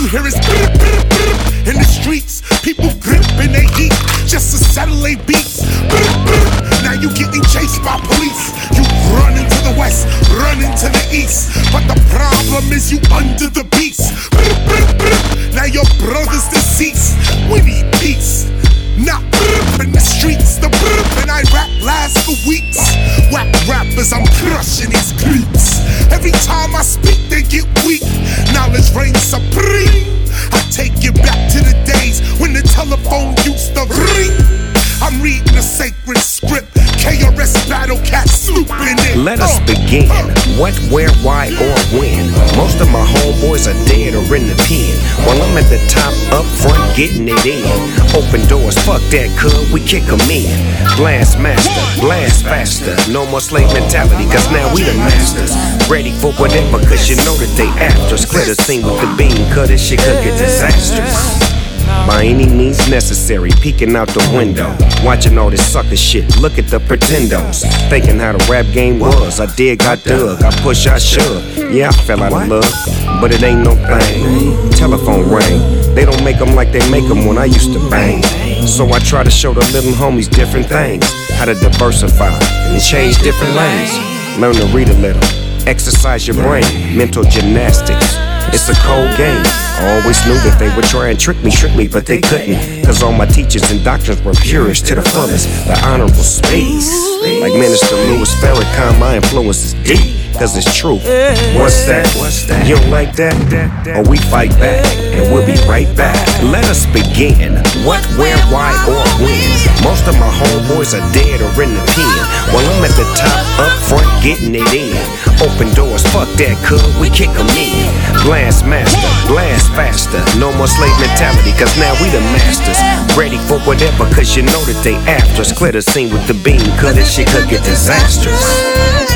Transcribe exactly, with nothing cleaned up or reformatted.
you hear is brr, brr, brr. In the streets, people gripping they heat just to settle they beats. Brr, brr. Now you getting chased by police. You run into the west, run into the east, but the problem is you under the beast. Brr, brr, brr. Now your brother's deceased. We need peace, not brr in the streets. The brr and I rap lasts for weeks. Whack rappers, I'm crushing these creeps. Every time I speak, they get weak. Knowledge reigns supreme. I take you back to the days when the telephone used to ring. I'm reading a sacred script. K R S Battle Cat snooping it. Let us begin. What, where, why, or when? Most of my homeboys are dead or in the pen, while I'm at the top, up front, getting it in. Open doors, fuck that, cuz we kick 'em in. Blast master, blast faster. No more slave mentality, cause now we the masters. Ready for whatever, cause you know that they after us. Clear the scene with the beam, cut this shit could get disastrous. By any means necessary, peeking out the window, watching all this sucker shit. Look at the pretendos, thinking how the rap game was. I dig, I dug, I push, I shove. Yeah, I fell out of love, but it ain't no thing. Telephone rang, they don't make them like they make them when I used to bang. So I try to show the little homies different things, how to diversify and change different lanes. Learn to read a little, exercise your brain, mental gymnastics. It's a cold game. I always knew that they would try and trick me, trick me, but they couldn't. Cause all my teachers and doctors were purists to the fullest. The honorable space. Like Minister Louis Farrakhan, my influence is deep. Cause it's true. What's that? You don't like that? Or we fight back, and we'll be right back. Let us begin. What, where, why, or when? Most of my homeboys are dead or in the pen, while I'm at the top, up front, getting it in. Open doors, fuck that, cuz we kick 'em in. Blast master, blast faster. No more slave mentality, cause now we the masters. Ready for whatever, cause you know that they after us. Clear the scene with the beam, cause this shit could get disastrous.